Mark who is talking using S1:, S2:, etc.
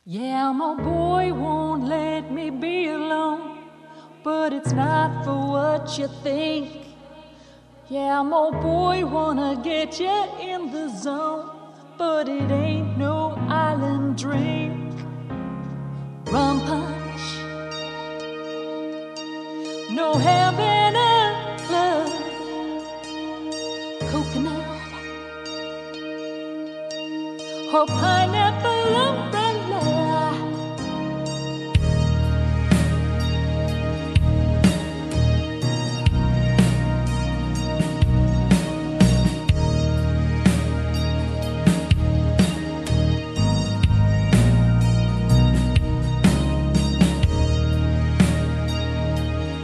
S1: Yeah, my boy won't let me be alone, but it's not for what you think. Yeah, my boy wanna get you in the zone, but it ain't no island dream. Rum punch, no Havana club, coconut or pineapple